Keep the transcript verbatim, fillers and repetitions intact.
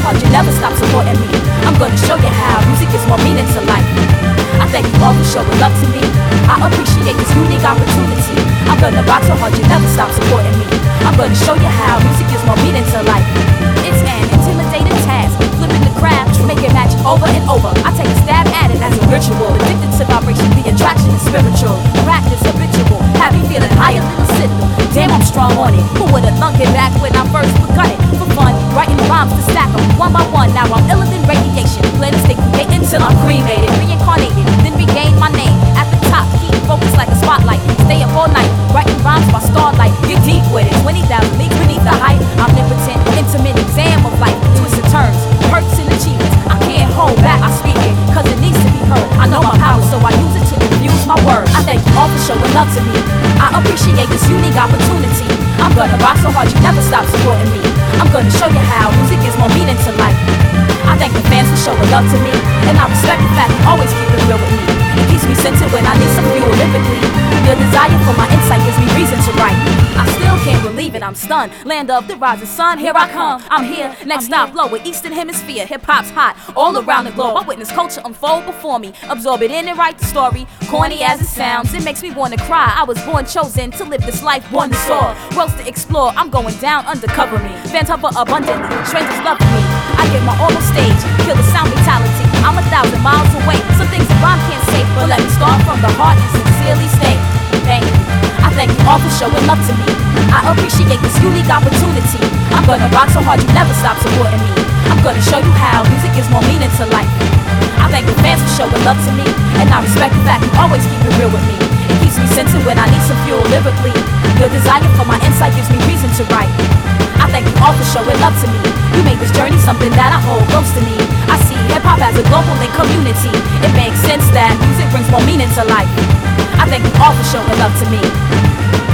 hard, you never stop supporting me. I'm gonna show you how music is more meaning to life. I thank you all for showing love to me. I appreciate this unique opportunity. I'm gonna rock so hard, you never stop supporting me. I'm gonna show you how music is more meaning to life. It's an intimidating task, flipping the craft, making magic over and over. I take a stab at it as a ritual. Addicted to vibration, the attraction is spiritual. Practice habitual, have me feeling higher than a citadel. Damn, I'm strong on it. Who would've thunk it back when I first begun it? For fun, writing rhymes to stack them one by one. Now I'm iller than radiation. Plan to stay creating till I'm cremated, reincarnated, then regain my name at the top. Keep focused like a spotlight. Stay up all night, writing rhymes by starlight. Get deep with it. twenty thousand leagues beneath the height. Omnipotent, intimate exam of life. Twists and turns, perks and achievements. I can't hold back. I speak it, cause it needs to be heard. I know my power, so I use it to infuse my words. I thank you all for showing love to me. I appreciate this unique opportunity. I'm gonna rock so hard, you never stop supporting me. I'm gonna show you how music is more meaning to life. I thank the fans for showing love to me, and I respect the fact you always keep it real with me. It keeps me centered when I need some fuel lyrically. Your desire for my insight gives me reason to write. I still can't believe it, I'm stunned. Land of the rising sun, here I come. I'm here, next stop, low with Eastern Hemisphere. Hip-hop's hot, all around the globe. I witness culture unfold before me. Absorb it in and write the story. Corny as it sounds, it makes me wanna cry. I was born chosen to live this life, born to soar. Worlds to explore, I'm going down, undercover me. Fans hover abundantly, strangers love me. I give my all on stage, kill the sound fatality. I'm a thousand miles away, some things a rhyme can't say, but let me start from the heart and sincerely state thank you. I thank you all for showing love to me. I appreciate this unique opportunity. I'm gonna rock so hard, you never stop supporting me. I'm gonna show you how music is more meaning to life. I thank the fans for showing love to me, and I respect the fact you always keep it real with me. It keeps me centered when I need some fuel lyrically. Your desire for my insight gives me reason to write. I thank you all for showing love to me. You made this journey something that I hold close to me. I see hip-hop as a global link community. It makes sense that music brings more meaning to life. I thank you all for showing love to me.